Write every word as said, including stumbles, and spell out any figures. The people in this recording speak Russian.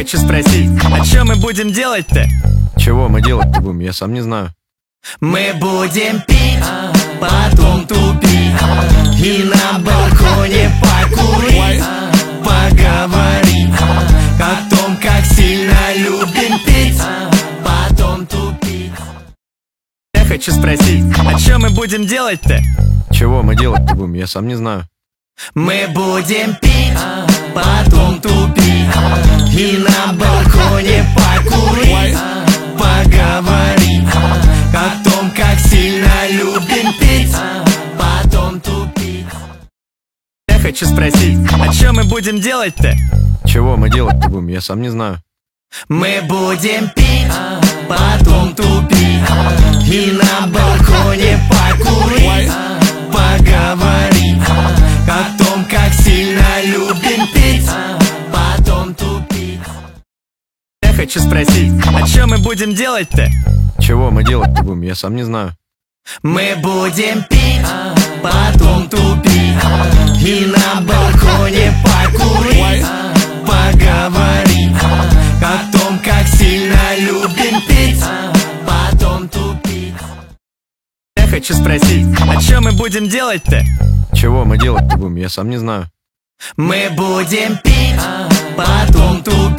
хочу спросить, а чё мы будем делать-то? Чего мы делать-то будем, я сам не знаю. Мы будем пить, потом тупить и на балконе покурить, поговорить о том, как сильно любим пить, потом тупить. Я хочу спросить, а чё мы будем делать-то? Чего мы делать-то будем, я сам не знаю. Мы будем пить, потом тупить и на балконе покурить, поговорить о том, как сильно любим пить, потом тупить. Я хочу спросить, а чё мы будем делать-то? Чего мы делать-то будем, я сам не знаю. Мы будем пить, потом тупить и на балконе покурить, поговорить о том, как сильно любим пить, потом тупить. Я хочу спросить, а чё мы будем делать-то? Чего мы делать-то будем, я сам не знаю. Мы будем пить, потом тупить и на балконе покурить, поговорить о том, как сильно любим пить, потом тупить. Я хочу спросить, а чё мы будем делать-то? Чего мы делать-то будем, я сам не знаю. Мы будем пить, потом тупить